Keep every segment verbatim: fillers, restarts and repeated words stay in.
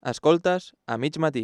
Escoltes a mig matí.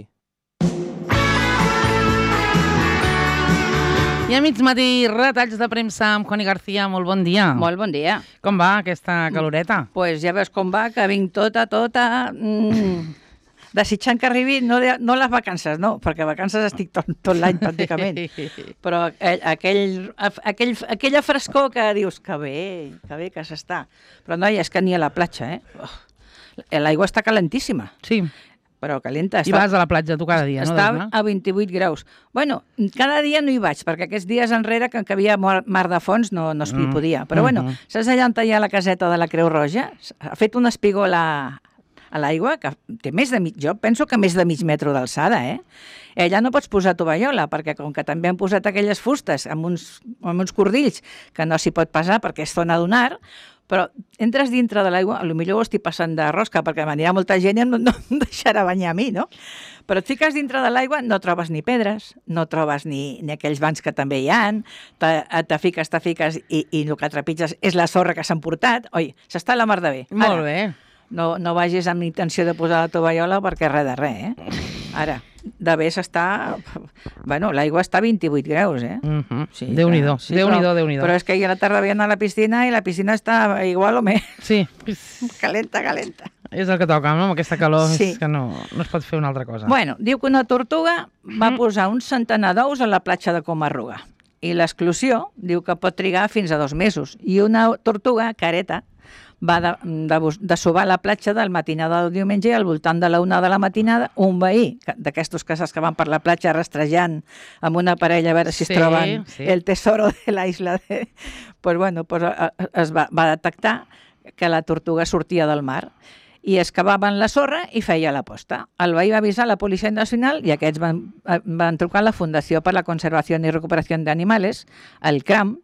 I a mig matí, retalls de premsa amb Connie García. Molt bon dia. Molt bon dia. Com va aquesta caloreta? Doncs pues ja veus com va, que vinc tota, tota... Mm, desitjant que arribi, no, de, no les vacances, no, perquè vacances estic tot, tot l'any pràcticament. Però aquell, aquell, aquell, aquella frescor que dius que bé, que bé que s'està. Però no, és que ni a la platja, eh? Oh, l'aigua està calentíssima. Sí. Però calenta. I vas a la platja tu cada dia, no? Està a vint-i-vuit graus. Bueno, cada dia no hi vaig, perquè aquests dies enrere que havia mar de fons no, no es mm. podia. Però bueno, mm -hmm. saps allà on hi ha la caseta de la Creu Roja? Ha fet un espigó a la... a l'aigua, que té més de mig, jo penso que més de mig metre d'alçada, eh? I allà no pots posar tovallola, perquè com que també han posat aquelles fustes amb uns, amb uns cordills que no s'hi pot passar perquè és zona dunar, però entres dintre de l'aigua, potser ho estic passant de rosca, perquè m'anirà molta gent i no, no em deixarà banyar a mi, no? Però et fiques dintre de l'aigua, no trobes ni pedres, no trobes ni, ni aquells bancs que també hi ha, te, te fiques, te fiques i, i el que trepitges és la sorra que s'han portat. Oi, s'està a la mar de bé. Ara, molt bé. No, no vagis amb intenció de posar la tovallola perquè res de res, eh? Ara, de bé s'està... Bueno, l'aigua està a vint-i-vuit graus, eh? Uh -huh. sí, Déu-n'hi-do, sí, Déu-n'hi-do, Déu-n'hi-do. Però és que ahir a la tarda havia anat a la piscina i la piscina està igual o més. Sí. Calenta, calenta. És el que toca, no? Amb aquesta calor sí. és que no, no es pot fer una altra cosa. Bueno, diu que una tortuga va posar un centenar d'ous a la platja de Comarruga. I l'exclusió diu que pot trigar fins a dos mesos. I una tortuga, careta, va de, de, de sobar a la platja del matinada del diumenge i al voltant de la una de la matinada un veí, d'aquestos casals que van per la platja rastrejant amb una parella a veure si sí, es troben sí. el tesoro de la isla. De... Pues bueno, pues es va, va detectar que la tortuga sortia del mar i excavaven la sorra i feia la posta. El veí va avisar la Policia Nacional i aquests van, van trucar a la Fundació per la Conservació i Recuperació d'Animals, el CRAM,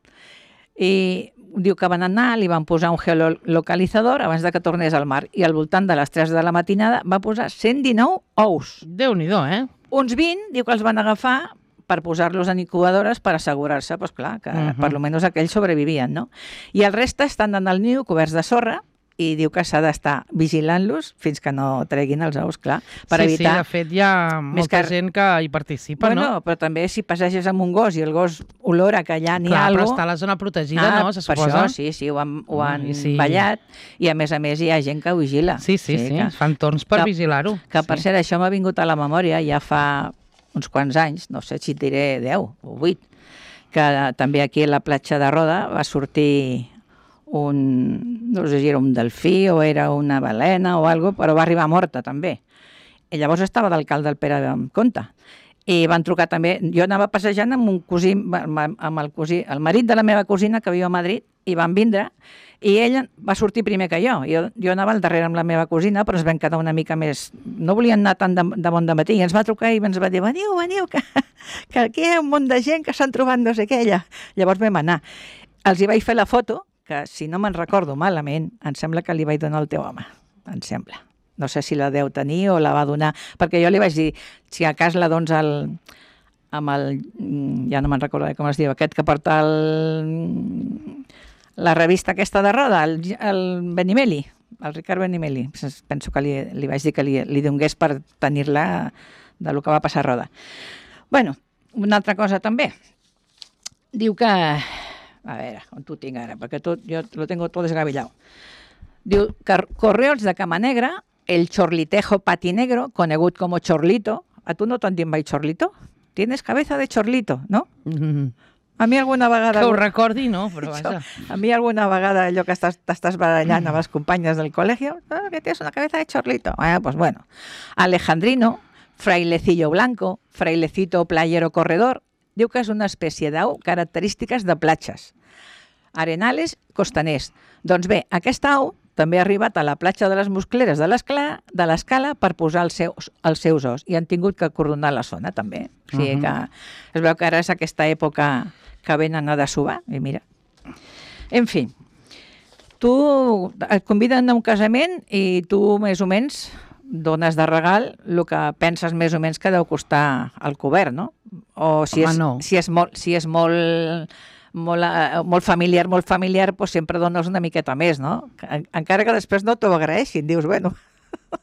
i diu que van anar, li van posar un geolocalitzador abans de que tornés al mar i al voltant de les tres de la matinada va posar cent dinou ous. Déu-n'hi-do, eh? Uns vint, diu que els van agafar per posar-los en incubadores per assegurar-se, doncs clar, que uh -huh. per almenys aquells sobrevivien, no? I el reste estan en el niu coberts de sorra i diu que s'ha d'estar vigilant-los fins que no treguin els ous, clar, per sí, evitar... Sí, de fet hi ha molta que... gent que hi participa, bueno, no? Però també si passeges amb un gos i el gos olora que allà n'hi ha alguna cosa... Clar, però està a la zona protegida, ah, no? Se per suposa? això, sí, sí, ho han, ho han mm, sí. ballat i a més a més hi ha gent que ho vigila. Sí, sí, sí, sí. Que... fan torns per vigilar-ho. Que per sí. cert, això m'ha vingut a la memòria ja fa uns quants anys, no sé si et diré deu o vuit, que també aquí a la platja de Roda va sortir... un, no sé si era un delfí o era una balena o algo, però va arribar morta també. I llavors estava d'alcalde el Pere Comte. I van trucar també, jo anava passejant amb un cosí, amb el cosí, el marit de la meva cosina que viu a Madrid, i van vindre, i ella va sortir primer que jo. Jo, jo anava al darrere amb la meva cosina, però ens vam quedar una mica més... No volien anar tant de, de bon de matí, i ens va trucar i ens va dir, veniu, veniu, que, que aquí hi ha un munt de gent que s'han trobat no sé què, ella. Llavors vam anar. Els hi vaig fer la foto, que si no me'n recordo malament, em sembla que li vaig donar al teu home, em sembla. No sé si la deu tenir o la va donar, perquè jo li vaig dir, si a cas la dones al, amb el, ja no me'n recordo com es diu, aquest que porta el, la revista aquesta de Roda, el, el Benimeli, el Ricard Benimeli, penso que li, li vaig dir que li, li donés per tenir-la del que va passar a Roda. Bueno, una altra cosa també, diu que... A veure, on t'ho tinc ara, perquè tot, jo lo tengo todo desgavellado. Diu que Correos de Camanegra, el chorlitejo patinegro, conegut com chorlito. A tu no t'han dit mai chorlito? Tienes cabeza de chorlito, no? Mm-hmm. A mi alguna vegada... Que ho recordi, no? Però vaja. A mi alguna vegada allò que estàs, t'estàs barallant amb les companyes del col·legi, ah, que tienes una cabeza de chorlito. Ah, pues bueno. Alejandrino, frailecillo blanco, frailecito playero corredor, diu que és una espècie d'au característiques de platges, arenales, costaners. Doncs bé, aquesta au també ha arribat a la platja de les Muscleres de l'Escala de l'Escala per posar els seus, els seus os i han tingut que acordonar la zona també. O sigui que es veu que ara és aquesta època que venen a desovar i mira. En fi, tu et conviden a un casament i tu més o menys dones de regal el que penses més o menys que deu costar el cobert, no? O si, Home, és, no. si és molt, si és molt, molt, molt familiar, molt familiar, doncs sempre dones una miqueta més, no? Encara que després no t'ho agraeixin, dius, bueno,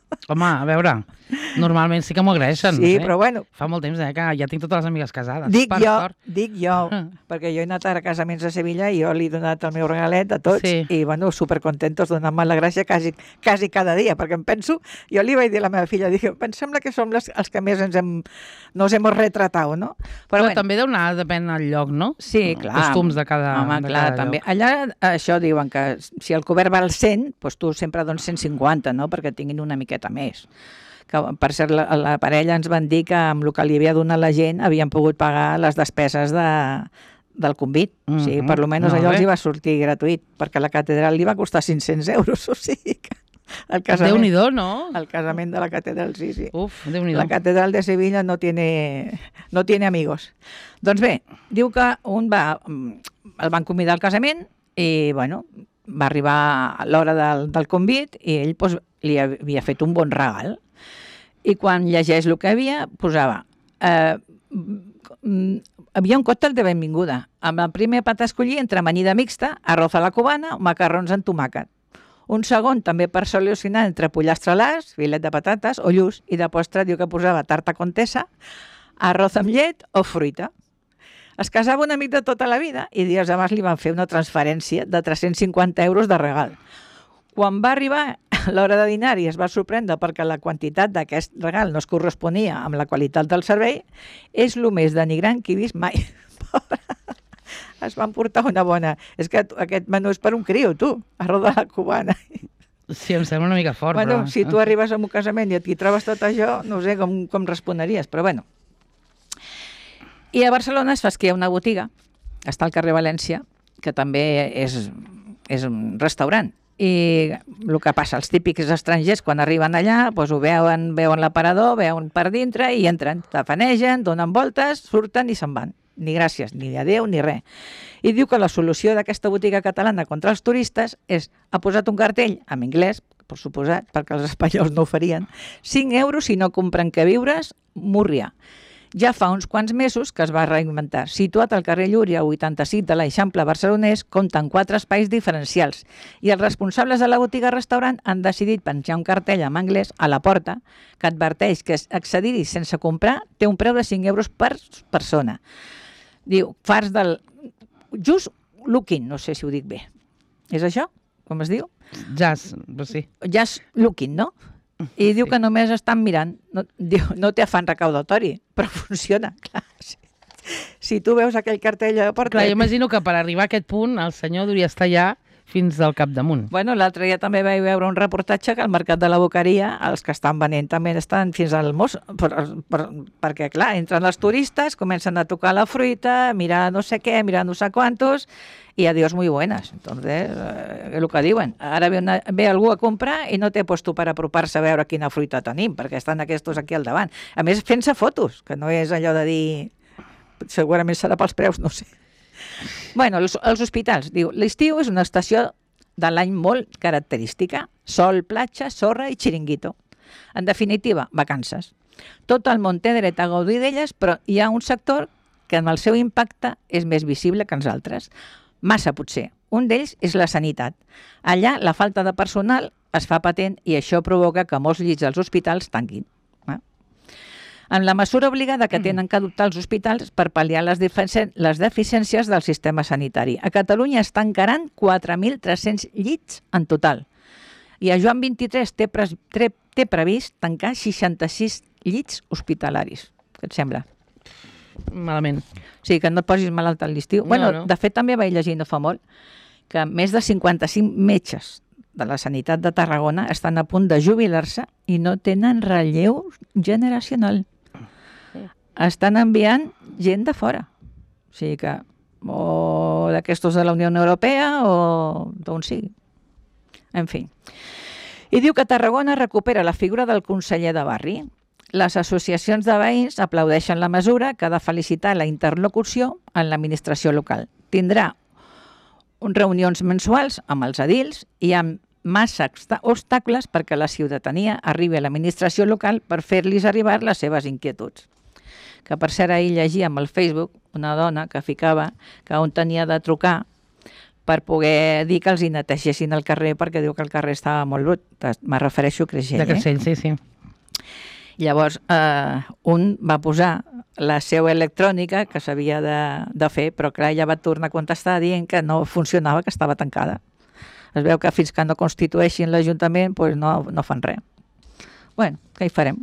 Home, a veure, normalment sí que m'ho agraeixen. Sí, no sé. però bueno. Fa molt temps eh, que ja tinc totes les amigues casades. Dic per jo, sort. dic jo, perquè jo he anat ara a casaments a Sevilla i jo li he donat el meu regalet a tots Sí. i, bueno, supercontentos, donant-me la gràcia quasi, quasi cada dia, perquè em penso, jo li vaig dir a la meva filla, dic, em sembla que som les, els que més ens hem, nos hemos retratado, no? Però, bueno, també deu anar, depèn del lloc, no? sí, clar. Costums de cada, Home, de clar, cada també. lloc. Allà, això diuen que si el cobert val cent, doncs tu sempre dones cent cinquanta, no?, perquè tinguin una miqueta més. Que, per cert, la, la parella ens van dir que amb el que li havia donat la gent havien pogut pagar les despeses de, del convit. Mm -hmm. O sigui, per almenys Molt allò bé. els hi va sortir gratuït, perquè la catedral li va costar cinc-cents euros, o sigui que el casament, Déu-n'hi-do, no? el casament de la catedral, sí, sí. Uf, Déu-n'hi-do. La catedral de Sevilla no tiene, no tiene amigos. Doncs bé, diu que un va, el van convidar al casament i, bueno, va arribar a l'hora del, del convit i ell doncs, li havia fet un bon regal. I quan llegeix el que havia, posava... Eh, havia un còctel de benvinguda, amb el primer plat a escollir entre amanida mixta, arroz a la cubana o macarrons amb tomàquet. Un segon també per solucionar entre pollastre a l'as, filet de patates o lluç, i de postre diu que posava tarta contesa, arroz amb llet o fruita. Es casava un amic de tota la vida i dies abans li van fer una transferència de tres-cents cinquanta euros de regal. Quan va arribar l'hora de dinar i es va sorprendre perquè la quantitat d'aquest regal no es corresponia amb la qualitat del servei, és el més denigrant que he vist mai. Es van portar una bona... És que aquest menú és per un criu, tu, arroz de la cubana. Sí, em sembla una mica fort, Bueno, però... si tu arribes a un casament i et trobes tot això, no sé com, com respondries, però bueno. I a Barcelona es fa que hi ha una botiga, està al carrer València, que també és, és un restaurant. I el que passa, els típics estrangers, quan arriben allà, doncs ho veuen, veuen l'aparador, veuen per dintre i entren, tafanegen, donen voltes, surten i se'n van. Ni gràcies, ni adéu, ni res. I diu que la solució d'aquesta botiga catalana contra els turistes és, ha posat un cartell, en anglès, per suposat, perquè els espanyols no ho farien, cinc euros si no compren queviures, Múrria. Ja fa uns quants mesos que es va reinventar. Situat al carrer Llúria, vuitanta-cinc de l'Eixample barcelonès, compta amb quatre espais diferencials i els responsables de la botiga-restaurant han decidit penjar un cartell en anglès a la porta que adverteix que accedir-hi sense comprar té un preu de cinc euros per persona. Diu, fars del... Just looking, no sé si ho dic bé. És això? Com es diu? Jazz, però sí. Just looking, no? I diu Sí. que només estan mirant. No, diu, no té afany recaudatori, però funciona, clar. Si, si tu veus aquell cartell a la porta... Clar, jo imagino que per arribar a aquest punt el senyor hauria d'estar allà fins al capdamunt. Bueno, l'altre dia també vaig veure un reportatge que al mercat de la Boqueria els que estan venent també estan fins al mos, per, per, perquè, clar, entren els turistes, comencen a tocar la fruita, mirar no sé què, mirar no sé quantos, i adiós muy buenas. Entonces, eh, el que diuen, ara ve, una, ve algú a comprar i no té puesto per apropar-se a veure quina fruita tenim, perquè estan aquests aquí al davant. A més, fent-se fotos, que no és allò de dir... Segurament serà pels preus, no sé. Bueno, els, els hospitals, diu, l'estiu és una estació de l'any molt característica. Sol, platja, sorra i xiringuito. En definitiva, vacances. Tot el món té dret a gaudir d'elles, però hi ha un sector que en el seu impacte és més visible que els altres. Massa, potser. Un d'ells és la sanitat. Allà, la falta de personal es fa patent i això provoca que molts llits dels hospitals tanquin. En la mesura obligada que tenen que adoptar els hospitals per pal·liar les, les deficiències del sistema sanitari. A Catalunya es tancaran quatre mil tres-cents llits en total. I a Joan vint-i-tres té, pre té previst tancar seixanta-sis llits hospitalaris. Què et sembla? Malament. O sigui, que no et posis malalt a l'estiu. No, bueno, no. De fet, també vaig llegir no fa molt que més de cinquanta-cinc metges de la sanitat de Tarragona estan a punt de jubilar-se i no tenen relleu generacional. Estan enviant gent de fora. O sigui que, o d'aquestos de la Unió Europea o d'on sigui. En fi. I diu que Tarragona recupera la figura del conseller de barri. Les associacions de veïns aplaudeixen la mesura que ha de felicitar la interlocució en l'administració local. Tindrà reunions mensuals amb els edils i amb massa obstacles perquè la ciutadania arribi a l'administració local per fer-los arribar les seves inquietuds. Que per cert ahir llegia amb el Facebook una dona que ficava que on tenia de trucar per poder dir que els hi netegessin el carrer, perquè diu que el carrer estava molt brut. Me refereixo a Creixell, De Creixell, sí, sí. Llavors, eh, un va posar la seva electrònica que s'havia de, de fer, però clar, ella va tornar a contestar dient que no funcionava, que estava tancada. Es veu que fins que no constitueixin l'Ajuntament pues no, no fan res. Bueno, què hi farem?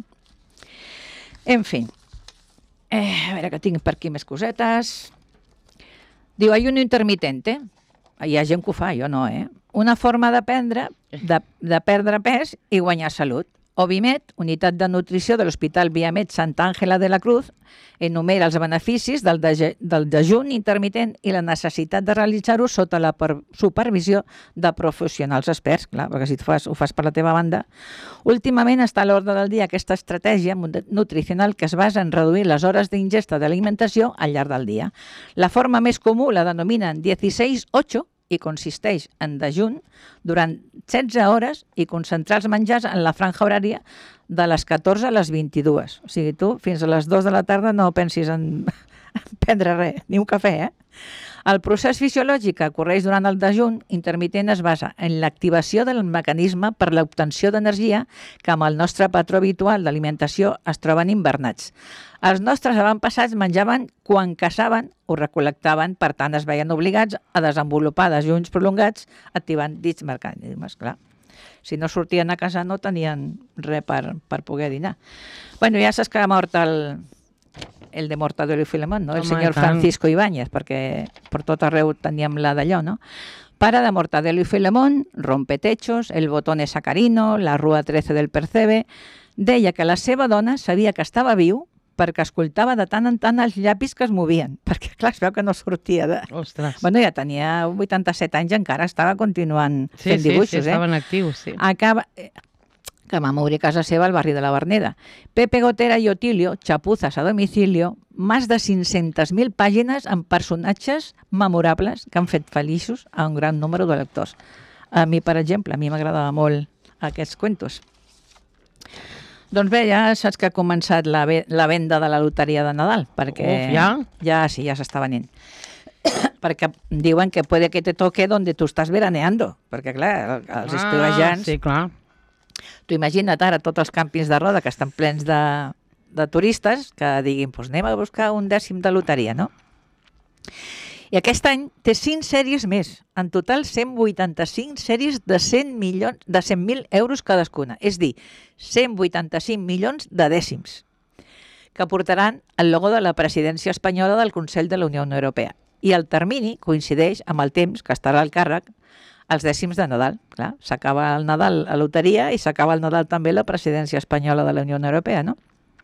En fi, eh, a veure que tinc per aquí més cosetes. Diu, hay un intermitente. Hi ha gent que ho fa, jo no, eh? Una forma de prendre, de, de perdre pes i guanyar salut. Ovimet, unitat de nutrició de l'Hospital Viamed Santa Àngela de la Cruz, enumera els beneficis del, de, del dejú intermitent i la necessitat de realitzar-ho sota la per, supervisió de professionals experts, clar, perquè si tu fas, ho fas per la teva banda. Últimament està a l'ordre del dia aquesta estratègia nutricional que es basa en reduir les hores d'ingesta d'alimentació al llarg del dia. La forma més comú la denominen dieciséis ocho, i consisteix en dejú durant setze hores i concentrar els menjars en la franja horària de les catorze a les vint-i-dues. O sigui, tu fins a les dues de la tarda no pensis en, en prendre res, ni un cafè, eh? El procés fisiològic que ocorreix durant el dejú intermitent es basa en l'activació del mecanisme per l'obtenció d'energia que amb el nostre patró habitual d'alimentació es troben invernats. Els nostres avantpassats menjaven quan caçaven o recol·lectaven, per tant es veien obligats a desenvolupar dejuns prolongats activant dits mecanismes, clar. Si no sortien a casa no tenien res per, per poder dinar. Bueno, ja saps que ha mort el, el de Mortadelo y Filemón, no? El Home, senyor Francisco Ibáñez, perquè per tot arreu teníem la d'allò, no? Pare de Mortadelo y Filemón, Rompetechos, El botón sacarino, La rua trece del Percebe, deia que la seva dona sabia que estava viu perquè escoltava de tant en tant els llapis que es movien, perquè clar, es veu que no sortia de... Ostres. Bueno, ja tenia vuitanta-set anys i encara estava continuant Sí, fent sí, dibuixos, sí, estaven actius, sí. eh? Acaba... que va morir a casa seva al barri de la Verneda. Pepe Gotera y Otilio, chapuzas a domicilio, más de cinc-centes mil pàgines amb personatges memorables que han fet feliços a un gran número de lectors. A mi, per exemple, a mi m'agradava molt aquests cuentos. Doncs bé, ja saps que ha començat la, ve la venda de la loteria de Nadal, perquè Uf, ja? ja sí, ja s'està venent. Perquè diuen que puede que te toque donde tu estàs veraneando, perquè clar, els Ah, estiuejants... sí, clar. Tu imagina't ara tots els càmpings de roda que estan plens de, de turistes que diguin, doncs anem a buscar un dècim de loteria, no? I aquest any té cinc sèries més, en total cent vuitanta-cinc sèries de cent milions, de cent mil euros cadascuna, és dir, cent vuitanta-cinc milions de dècims, que portaran el logo de la presidència espanyola del Consell de la Unió Europea. I el termini coincideix amb el temps que estarà al càrrec els dècims de Nadal. Clar, s'acaba el Nadal a loteria i s'acaba el Nadal també la presidència espanyola de la Unió Europea, no?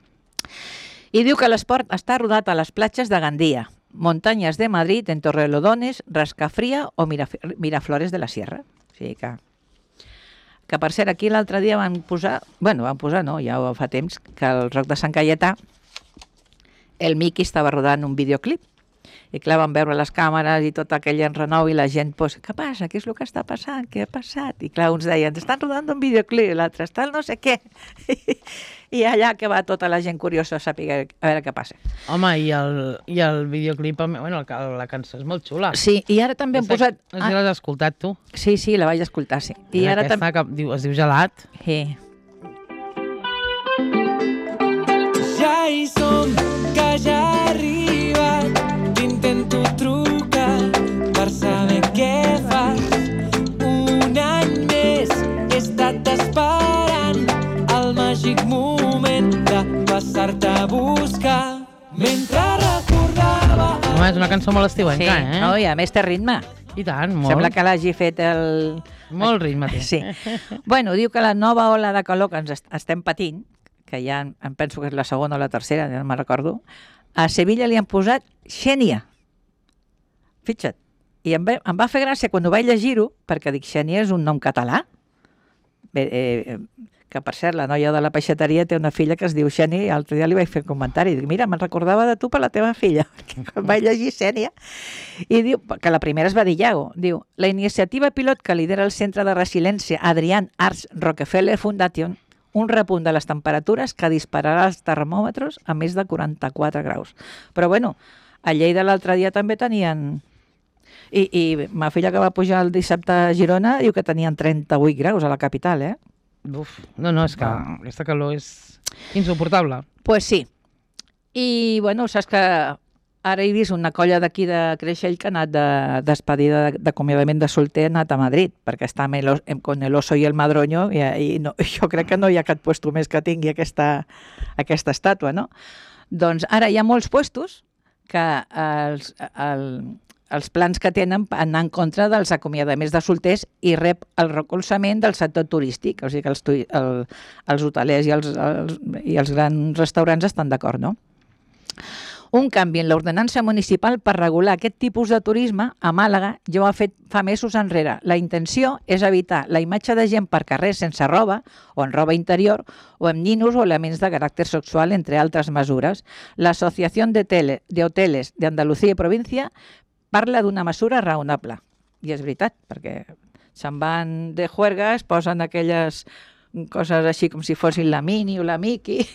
I diu que l'esport està rodat a les platges de Gandia, Montañas de Madrid, en Torrelodones, Rascafría o Miraf Miraflores de la Sierra. O sigui que... Que per cert, aquí l'altre dia van posar... Bueno, van posar, no, ja fa temps, que al Roc de Sant Cayetà el Miqui estava rodant un videoclip. I clar, van veure les càmeres i tot aquell enrenou i la gent, pues, què passa? Què és el que està passant? Què ha passat? I clar, uns deien, estan rodant un videoclip, l'altre està el no sé què. I allà que va tota la gent curiosa a saber a veure què passa. Home, i el, i el videoclip, bueno, la cançó és molt xula. Sí, i ara també han posat... No sé si l'has escoltat, tu. Sí, sí, la vaig escoltar, sí. I ara aquesta que diu, es diu Gelat. Sí. Ja hi som, que ja ha arribat. T'intento trucar per saber què fas. Un any més he estat esperant el màgic moment de passar-te a buscar. Mentre recordava... Home, és una cançó molt estiuenca, Sí, eh? no, i a més té ritme. I tant, molt. Sembla que l'hagi fet el... Molt ritme té. Sí. Bueno, diu que la nova ola de calor que ens est- estem patint, que ja em em penso que és la segona o la tercera, ja no me'n recordo, a Sevilla li han posat Xènia. Fixa't. I em va, em va fer gràcia quan ho vaig llegir-ho, perquè dic, Xènia és un nom català. Bé, eh, que per cert, la noia de la peixateria té una filla que es diu Xènia i l'altre dia li vaig fer un comentari. Dic, mira, me'n recordava de tu per la teva filla. Perquè quan vaig llegir Xènia, i diu, que la primera es va dir Iago, diu, la iniciativa pilot que lidera el Centre de Resiliència Adrián Arts Rockefeller Foundation, un repunt de les temperatures que dispararà els termòmetres a més de quaranta-quatre graus. Però bueno, a Lleida l'altre dia també tenien... I, I ma filla que va pujar el dissabte a Girona diu que tenien trenta-vuit graus a la capital, eh? Uf, no, no, és que aquesta calor és insuportable. Pues sí. I, bueno, saps que ara he vist una colla d'aquí de Creixell que ha anat de despedida d'acomiadament de solter, ha anat a Madrid, perquè està amb el, con el oso i el madroño, i, i no, jo crec que no hi ha cap puesto més que tingui aquesta, aquesta estàtua, no? Doncs ara hi ha molts puestos que els, el, els plans que tenen anar en contra dels acomiadaments de solters i rep el recolzament del sector turístic, o sigui que els, el, els hotelers i els, els, i els grans restaurants estan d'acord, no? Un canvi en l'ordenança municipal per regular aquest tipus de turisme a Màlaga ja ho ha fet fa mesos enrere. La intenció és evitar la imatge de gent per carrer sense roba o en roba interior o amb ninos o elements de caràcter sexual, entre altres mesures. L'Associació de, tele, de Hoteles de Andalucía i Província parla d'una mesura raonable. I és veritat, perquè se'n van de juerga, es posen aquelles coses així com si fossin la Mini o la Mickey.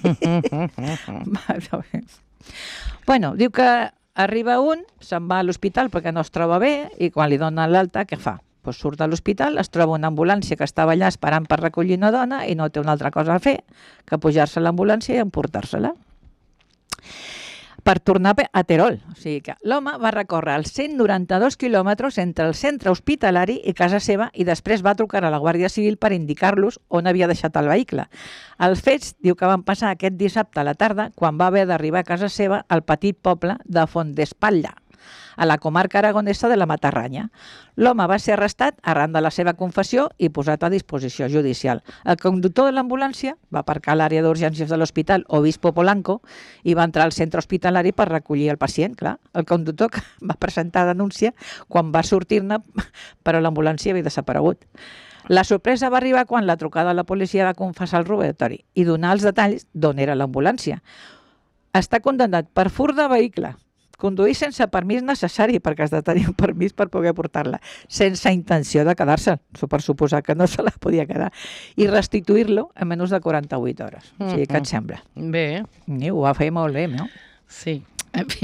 Bueno, diu que arriba un, se'n va a l'hospital perquè no es troba bé i quan li donen l'alta, què fa? Pues surt de l'hospital, es troba una ambulància que estava allà esperant per recollir una dona i no té una altra cosa a fer que pujar-se a l'ambulància i emportar-se-la per tornar a Terol. O sigui que l'home va recórrer els cent noranta-dos quilòmetres entre el centre hospitalari i casa seva i després va trucar a la Guàrdia Civil per indicar-los on havia deixat el vehicle. Els fets, diu que van passar aquest dissabte a la tarda quan va haver d'arribar a casa seva al petit poble de Font d'Espatlla, a la comarca aragonesa de la Matarranya. L'home va ser arrestat arran de la seva confessió i posat a disposició judicial. El conductor de l'ambulància va aparcar a l'àrea d'urgències de l'hospital Obispo Polanco i va entrar al centre hospitalari per recollir el pacient, clar. El conductor va presentar denúncia quan va sortir-ne, però l'ambulància havia desaparegut. La sorpresa va arribar quan la trucada a la policia va confessar el robatori i donar els detalls d'on era l'ambulància. Està condemnat per furt de vehicle, conduir sense permís necessari, perquè has de tenir un permís per poder portar-la, sense intenció de quedar-se, per suposar que no se la podia quedar, i restituir-lo en menys de quaranta-vuit hores. O sigui, què et sembla? Bé. I ho va fer molt bé, no? Sí. En fi.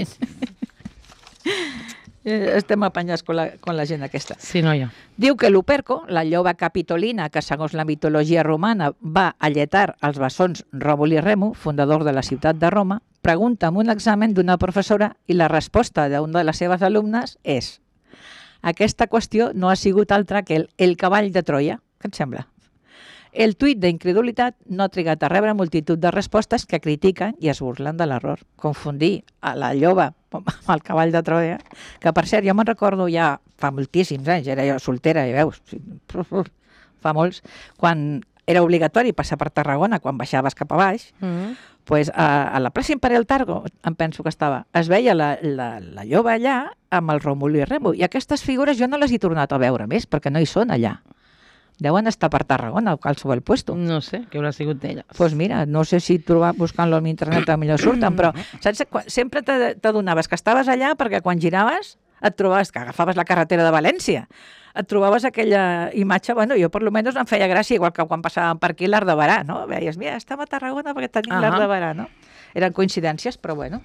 Estem apanyats con la, con la gent aquesta. Sí, noia. Diu que l'Uperco, la lloba capitolina que segons la mitologia romana va alletar els bessons Ròmul i Remo, fundador de la ciutat de Roma, pregunta en un examen d'una professora i la resposta d'una de les seves alumnes és: aquesta qüestió no ha sigut altra que el, el cavall de Troia. Què et sembla? El tuit d'incredulitat no ha trigat a rebre multitud de respostes que critiquen i es burlen de l'error. Confundir a la lloba amb el cavall de Troia, que per cert, jo me'n recordo ja fa moltíssims anys, era jo soltera, i veus, fa molts, quan era obligatori passar per Tarragona quan baixaves cap a baix, mm. pues, a, a la plaça Imperial Targo, em penso que estava, es veia la, la, la lloba allà amb el Ròmul i Remo, i aquestes figures jo no les he tornat a veure més, perquè no hi són allà. Deuen estar per Tarragona o qualsevol puesto. No sé, què haurà sigut d'elles. Doncs pues mira, no sé si trobar, buscant-lo en internet a millor surten, però saps, sempre t'adonaves que estaves allà perquè quan giraves et trobaves, que agafaves la carretera de València, et trobaves aquella imatge, bueno, jo per lo menys em feia gràcia, igual que quan passàvem per aquí l'Arc de Barà, no? Veies, mira, estem a Tarragona perquè tenim uh -huh. l'Arc de Barà, no? Eren coincidències, però bueno.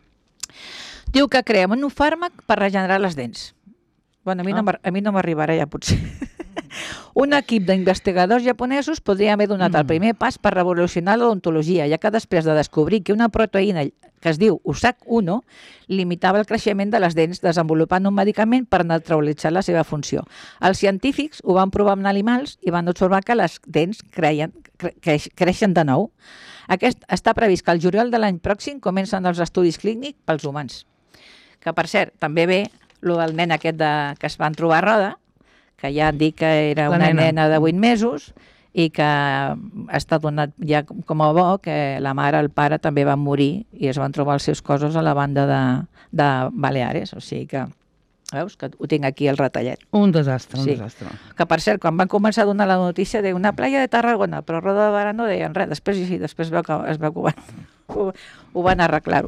Diu que creem un fàrmac per regenerar les dents. Bueno, a mi, oh. no, a mi no m'arribarà ja, potser. Un equip d'investigadors japonesos podria haver donat mm. el primer pas per revolucionar l'odontologia, ja que després de descobrir que una proteïna que es diu U S A C uno limitava el creixement de les dents desenvolupant un medicament per neutralitzar la seva funció. Els científics ho van provar amb animals i van observar que les dents creien, cre creix, creixen de nou. Aquest està previst que el juliol de l'any pròxim comencen els estudis clínics pels humans. Que, per cert, també ve el del nen aquest de, que es van trobar a Roda, que ja han dit que era la una nena, nena de vuit mesos i que ha estat donat ja com a bo que la mare i el pare també van morir i es van trobar els seus cossos a la banda de, de Baleares. O sigui que, veus, que ho tinc aquí el retallet. Un desastre, un sí. desastre. Que, per cert, quan van començar a donar la notícia d'una playa de Tarragona, però Roda de Barà no deien res. Després, sí, després veu que, es veu que ho van, ho, ho van arreglar-ho.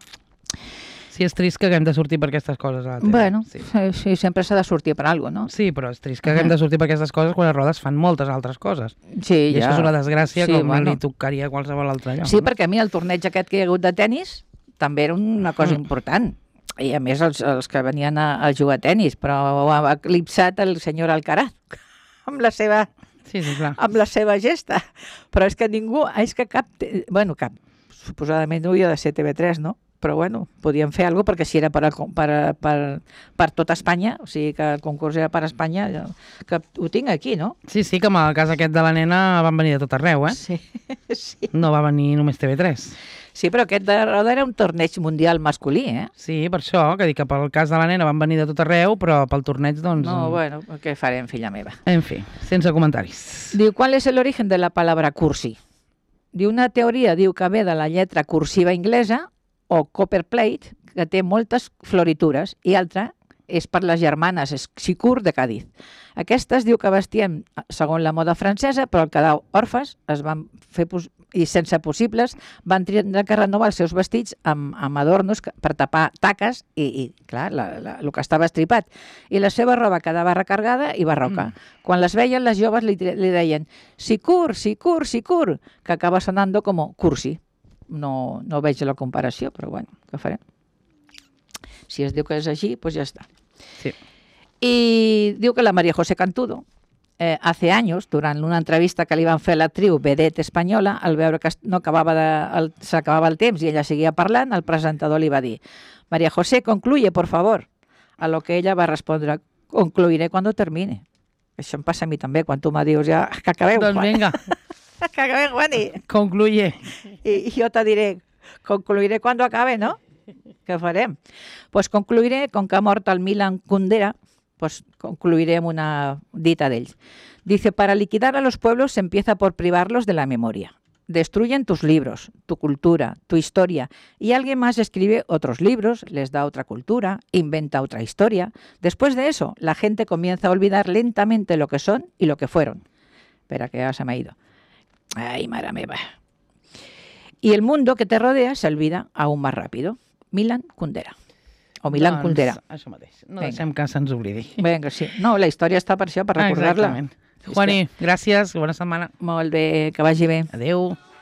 Sí, és trist que haguem de sortir per aquestes coses a la tele. Bueno, sí, sí sempre s'ha de sortir per alguna cosa, no? Sí, però és trist que haguem de sortir per aquestes coses quan les rodes fan moltes altres coses. Sí, I ja. això és una desgràcia sí, com bueno. li tocaria a qualsevol altre lloc. Sí, no? perquè a mi el torneig aquest que hi ha hagut de tennis també era una cosa mm. important. I a més els, els que venien a, a jugar a tennis, però ho ha eclipsat el senyor Alcaraz amb la seva, Sí, sí, clar. amb la seva gesta. Però és que ningú, és que cap, bueno, cap, suposadament no havia de ser T V tres, no? Però bueno, podien fer alguna cosa, perquè si era per, a, per, per, per tota Espanya, o sigui que el concurs era per Espanya, que ho tinc aquí, no? Sí, sí, que amb el cas aquest de la nena van venir de tot arreu, eh? Sí, sí. No va venir només T V tres. Sí, però aquest de Roda era un torneig mundial masculí, eh? Sí, per això, que dic que pel cas de la nena van venir de tot arreu, però pel torneig, doncs... No, bueno, què farem, filla meva? En fi, sense comentaris. Diu, ¿cuál es el origen de la palabra cursi? Diu, una teoria diu que ve de la lletra cursiva inglesa o copperplate, que té moltes floritures, i altra és per les germanes Sicur de Cádiz. Aquestes diu que vestien segons la moda francesa, però al quedar orfes es van fer i sense possibles van tindre que renovar els seus vestits amb, amb adornos per tapar taques i, i clar, la, la, el que estava estripat. I la seva roba quedava recargada i barroca. Mm. Quan les veien, les joves li, li deien Sicur, Sicur, Sicur, que acaba sonando com cursi. No, no veig la comparació, però bueno, què farem? Si es diu que és així, doncs ja està. Sí. I diu que la María José Cantudo, eh, hace años, durant una entrevista que li van fer a l'actriu vedette espanyola, al veure que no acabava de, el, s'acabava el temps i ella seguia parlant, el presentador li va dir María José, concluye, por favor. A lo que ella va respondre, concluiré cuando termine. Això em passa a mi també, quan tu me dius ja que acabeu. Doncs vinga. Que acabeu, Juani. Concluye. I jo te diré, concluiré cuando acabe, ¿no? ¿Qué farem? Pues concluiré, con que ha mort el Milan Kundera, pues concluiré amb una dita d'ells. Dice, para liquidar a los pueblos se empieza por privarlos de la memoria. Destruyen tus libros, tu cultura, tu historia, y alguien más escribe otros libros, les da otra cultura, inventa otra historia. Después de eso, la gente comienza a olvidar lentamente lo que son y lo que fueron. Espera, que ya se me ha ido. Ay, mare meva. Y el mundo que te rodea se olvida aún más rápido. Milan Kundera. O Milan doncs, Kundera. Això mateix. No Vinga. deixem que se'ns oblidi. Vinga, sí. No, la història està per això, per recordar-la. Exactament. Juani, gràcies, bona setmana. Molt bé, que vagi bé. Adéu.